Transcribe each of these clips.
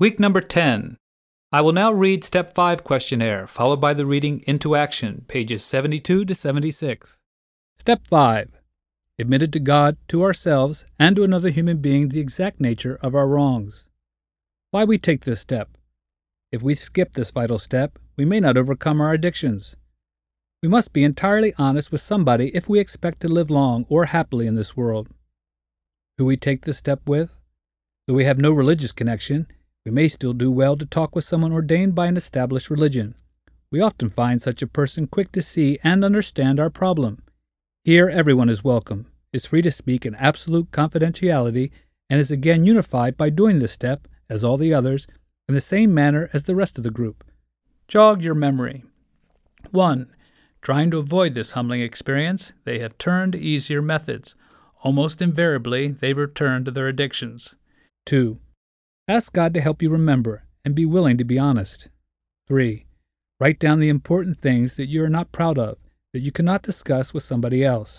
Week number 10. I will now read Step 5 questionnaire, followed by the reading Into Action, pages 72 to 76. Step 5. Admitted to God, to ourselves, and to another human being the exact nature of our wrongs. Why we take this step. If we skip this vital step, we may not overcome our addictions. We must be entirely honest with somebody if we expect to live long or happily in this world. Who we take this step with? Though we have no religious connection, we may still do well to talk with someone ordained by an established religion. We often find such a person quick to see and understand our problem. Here everyone is welcome, is free to speak in absolute confidentiality, and is again unified by doing this step, as all the others, in the same manner as the rest of the group. Jog your memory. 1. Trying to avoid this humbling experience, they have turned to easier methods. Almost invariably, they return to their addictions. 2. Ask God to help you remember and be willing to be honest. 3. Write down the important things that you are not proud of, that you cannot discuss with somebody else.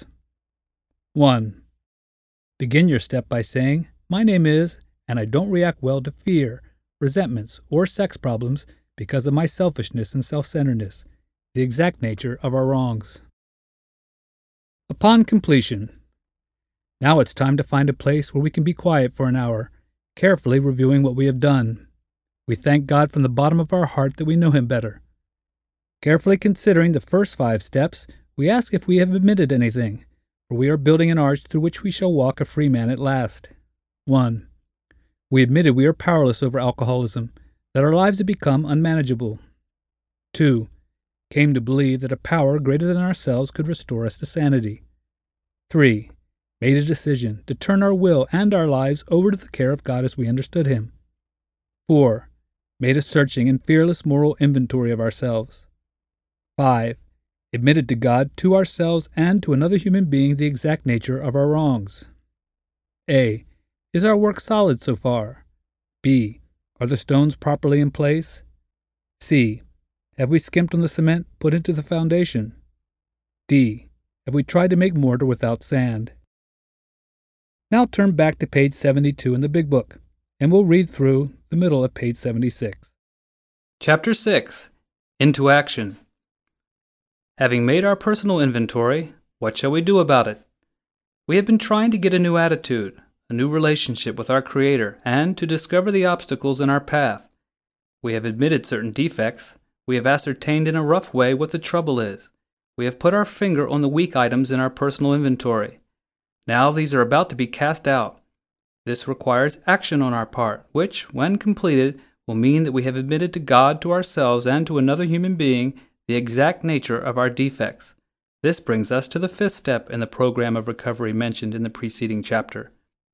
1. Begin your step by saying, "My name is, and I don't react well to fear, resentments, or sex problems because of my selfishness and self-centeredness, the exact nature of our wrongs." Upon completion. Now it's time to find a place where we can be quiet for an hour, carefully reviewing what we have done. We thank God from the bottom of our heart that we know Him better. Carefully considering the first 5 steps, we ask if we have admitted anything, for we are building an arch through which we shall walk a free man at last. 1. We admitted we are powerless over alcoholism, that our lives have become unmanageable. 2. Came to believe that a power greater than ourselves could restore us to sanity. 3. Made a decision to turn our will and our lives over to the care of God as we understood Him. 4. Made a searching and fearless moral inventory of ourselves. 5. Admitted to God, to ourselves, and to another human being the exact nature of our wrongs. A. Is our work solid so far? B. Are the stones properly in place? C. Have we skimped on the cement put into the foundation? D. Have we tried to make mortar without sand? Now turn back to page 72 in the Big Book, and we'll read through the middle of page 76. Chapter 6. Into Action. Having made our personal inventory, what shall we do about it? We have been trying to get a new attitude, a new relationship with our Creator, and to discover the obstacles in our path. We have admitted certain defects. We have ascertained in a rough way what the trouble is. We have put our finger on the weak items in our personal inventory. Now these are about to be cast out. This requires action on our part, which, when completed, will mean that we have admitted to God, to ourselves, and to another human being the exact nature of our defects. This brings us to the 5th step in the program of recovery mentioned in the preceding chapter.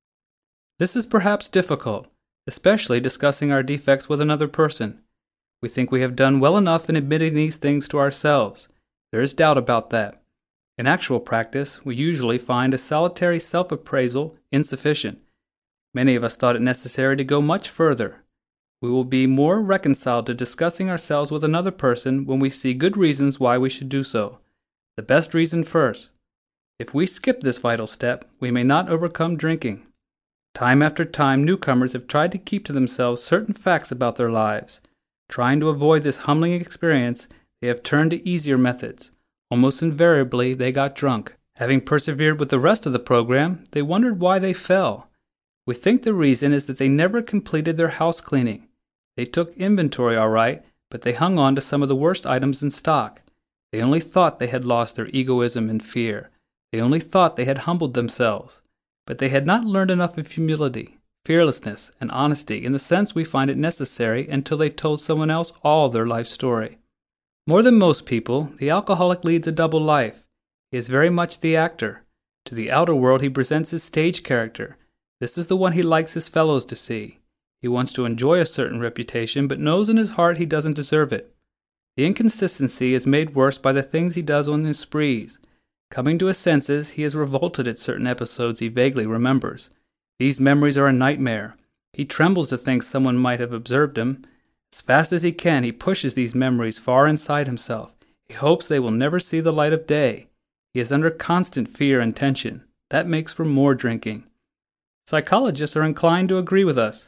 This is perhaps difficult, especially discussing our defects with another person. We think we have done well enough in admitting these things to ourselves. There is doubt about that. In actual practice, we usually find a solitary self-appraisal insufficient. Many of us thought it necessary to go much further. We will be more reconciled to discussing ourselves with another person when we see good reasons why we should do so. The best reason first. If we skip this vital step, we may not overcome drinking. Time after time, newcomers have tried to keep to themselves certain facts about their lives. Trying to avoid this humbling experience, they have turned to easier methods. Almost invariably, they got drunk. Having persevered with the rest of the program, they wondered why they fell. We think the reason is that they never completed their house cleaning. They took inventory all right, but they hung on to some of the worst items in stock. They only thought they had lost their egoism and fear. They only thought they had humbled themselves. But they had not learned enough of humility, fearlessness, and honesty in the sense we find it necessary until they told someone else all their life story. More than most people, the alcoholic leads a double life. He is very much the actor. To the outer world he presents his stage character. This is the one he likes his fellows to see. He wants to enjoy a certain reputation, but knows in his heart he doesn't deserve it. The inconsistency is made worse by the things he does on his sprees. Coming to his senses, he is revolted at certain episodes he vaguely remembers. These memories are a nightmare. He trembles to think someone might have observed him. As fast as he can, he pushes these memories far inside himself. He hopes they will never see the light of day. He is under constant fear and tension. That makes for more drinking. Psychologists are inclined to agree with us.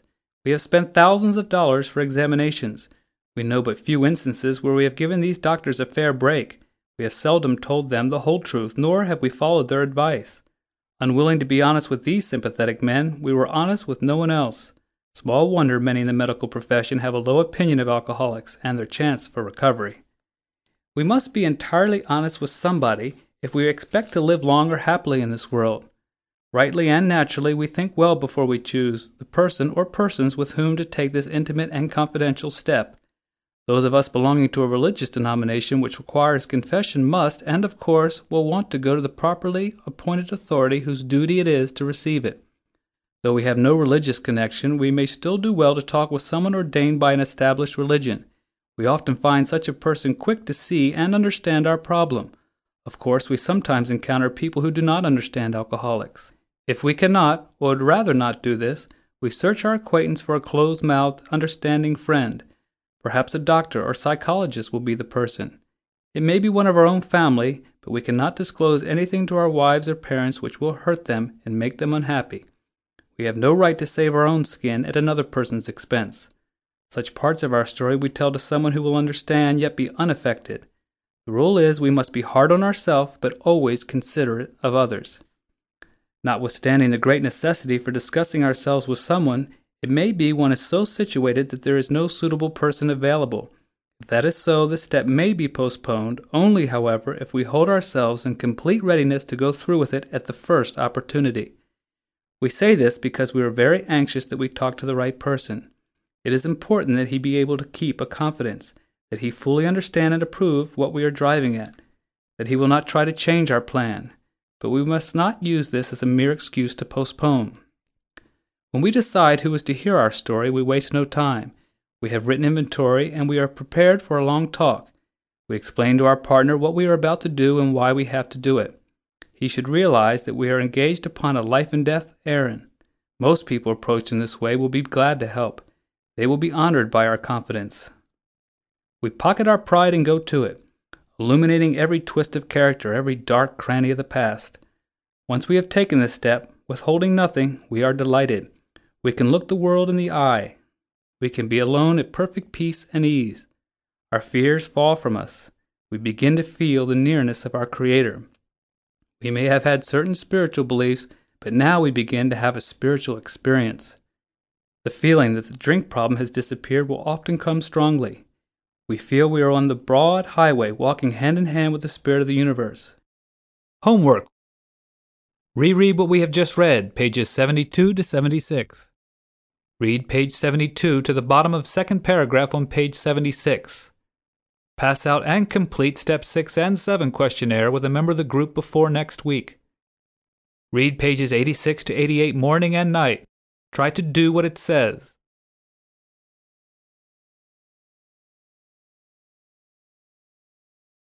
We have spent thousands of dollars for examinations. We know but few instances where we have given these doctors a fair break. We have seldom told them the whole truth, nor have we followed their advice. Unwilling to be honest with these sympathetic men, we were honest with no one else. Small wonder many in the medical profession have a low opinion of alcoholics and their chance for recovery. We must be entirely honest with somebody if we expect to live long or happily in this world. Rightly and naturally, we think well before we choose the person or persons with whom to take this intimate and confidential step. Those of us belonging to a religious denomination which requires confession must, and of course, will want to go to the properly appointed authority whose duty it is to receive it. Though we have no religious connection, we may still do well to talk with someone ordained by an established religion. We often find such a person quick to see and understand our problem. Of course, we sometimes encounter people who do not understand alcoholics. If we cannot, or would rather not do this, we search our acquaintance for a closed-mouthed, understanding friend. Perhaps a doctor or psychologist will be the person. It may be one of our own family, but we cannot disclose anything to our wives or parents which will hurt them and make them unhappy. We have no right to save our own skin at another person's expense. Such parts of our story we tell to someone who will understand yet be unaffected. The rule is we must be hard on ourselves, but always considerate of others. Notwithstanding the great necessity for discussing ourselves with someone, it may be one is so situated that there is no suitable person available. If that is so, the step may be postponed, only, however, if we hold ourselves in complete readiness to go through with it at the first opportunity. We say this because we are very anxious that we talk to the right person. It is important that he be able to keep a confidence, that he fully understand and approve what we are driving at, that he will not try to change our plan. But we must not use this as a mere excuse to postpone. When we decide who is to hear our story, we waste no time. We have written inventory, and we are prepared for a long talk. We explain to our partner what we are about to do and why we have to do it. He should realize that we are engaged upon a life-and-death errand. Most people approached in this way will be glad to help. They will be honored by our confidence. We pocket our pride and go to it, illuminating every twist of character, every dark cranny of the past. Once we have taken this step, withholding nothing, we are delighted. We can look the world in the eye. We can be alone at perfect peace and ease. Our fears fall from us. We begin to feel the nearness of our Creator. We may have had certain spiritual beliefs, but now we begin to have a spiritual experience. The feeling that the drink problem has disappeared will often come strongly. We feel we are on the broad highway, walking hand in hand with the Spirit of the universe. Homework. Reread what we have just read, pages 72 to 76. Read page 72 to the bottom of second paragraph on page 76. Pass out and complete Step 6 and 7 questionnaire with a member of the group before next week. Read pages 86 to 88 morning and night. Try to do what it says.